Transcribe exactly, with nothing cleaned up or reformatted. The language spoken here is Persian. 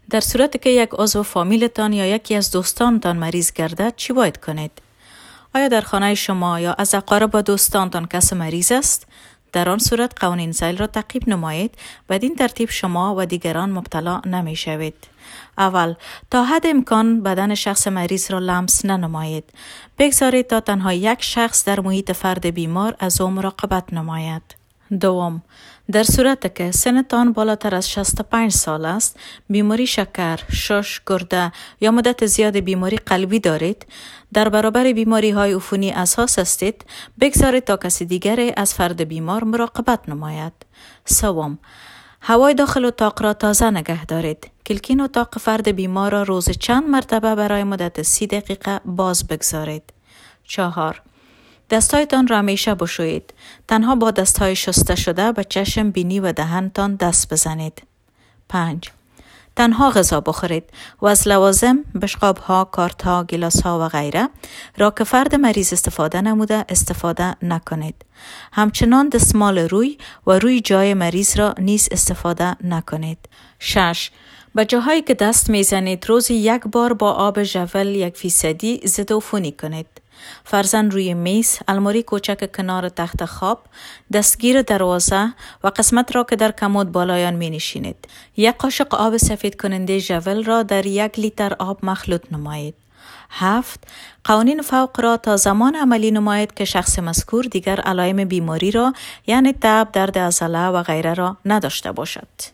در صورتی که یک عضو فامیلتان یا یکی از دوستانتان مریض گردد چی باید کنید؟ آیا در خانه شما یا از اقارب و دوستانتان کس مریض است؟ در آن صورت قوانین سیل را تعقیب نمایید. بدین ترتیب شما و دیگران مبتلا نمی شوید. اول، تا حد امکان بدن شخص مریض را لمس ننمایید. بگذارید تا تنها یک شخص در محیط فرد بیمار از او مراقبت نماید. دوم، در صورت که سنتان بالاتر از شصت و پنج سال است، بیماری شکر، شش، گرده یا مدت زیاد بیماری قلبی دارید، در برابر بیماری های عفونی اساس هستید، بگذارید تا کسی دیگر از فرد بیمار مراقبت نماید. سوم، هوای داخل اتاق را تازه نگه دارید. کلکین اتاق فرد بیمار را روز چند مرتبه برای مدت سی دقیقه باز بگذارید. چهار، دستایتان را همیشه بشویید. تنها با دستهای شسته شده به چشم، بینی و دهنتان دست بزنید. پنج، تنها غذا بخورید و از لوازم، بشقاب‌ها، کارت‌ها، گلاس‌ها و غیره را که فرد مریض استفاده نموده استفاده نکنید. همچنان دستمال روی و روی جای مریض را نیز استفاده نکنید. شش، به جاهایی که دست میزنید روزی یک بار با آب ژول یک فیصدی ضد عفونی کنید. فرزن روی میز، الماری کوچک کنار تخت خواب، دستگیر دروازه و قسمت را که در کمد بالایان می نشینید. یک قاشق آب سفید کننده ژول را در یک لیتر آب مخلوط نمایید. هفت، قوانین فوق را تا زمان عملی نمایید که شخص مذکور دیگر علائم بیماری را یعنی تب، درد عضله و غیره را نداشته باشد.